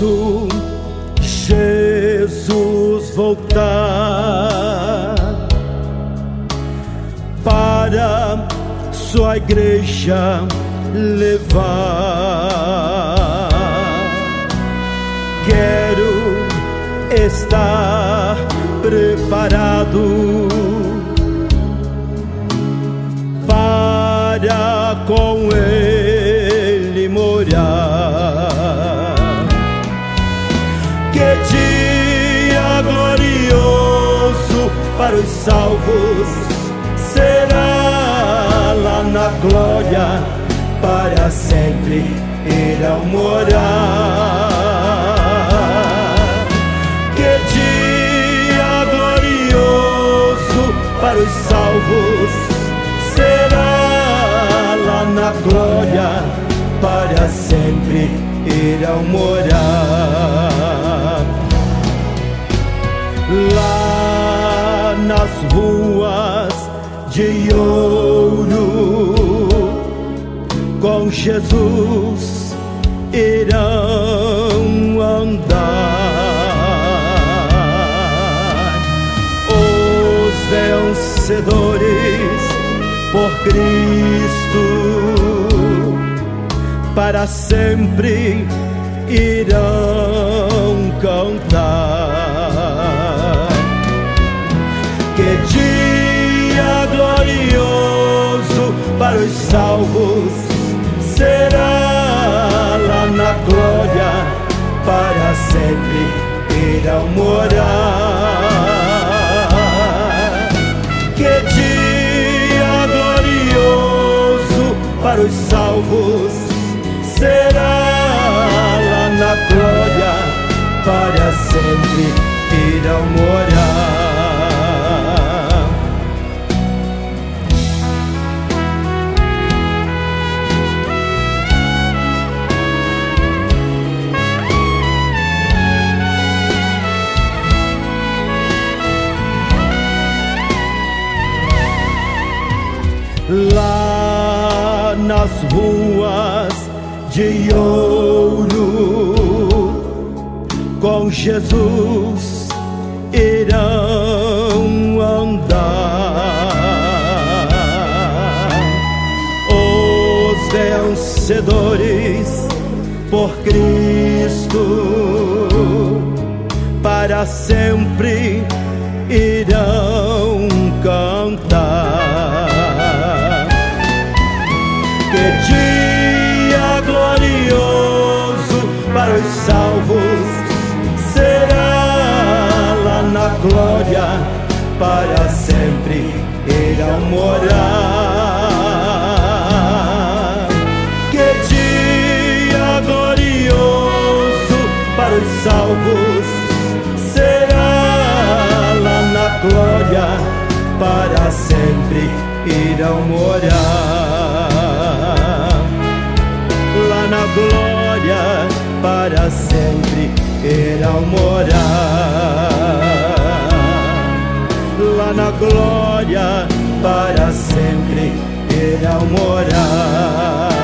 quando Jesus voltar para sua igreja levar, quero estar preparado para com Ele morar. Que dia glorioso para os salvos será lá na glória, para sempre irão morar. Que dia glorioso para os salvos será lá na glória, para sempre irão morar. Lá nas ruas de ouro com Jesus irão andar os vencedores por Cristo, para sempre irão cantar. Que dia glorioso para os salvos será lá na glória, para sempre irão morar. Que dia glorioso para os salvos será lá na glória, para sempre irão morar. Lá nas ruas de ouro com Jesus irão andar os vencedores por Cristo, para sempre irão cantar. Que dia glorioso para os salvos será lá na glória, para sempre irão morar. Que dia glorioso para os salvos será lá na glória, para sempre irão morar. Lá na glória, para sempre irão morar. Lá na glória, para sempre irão morar.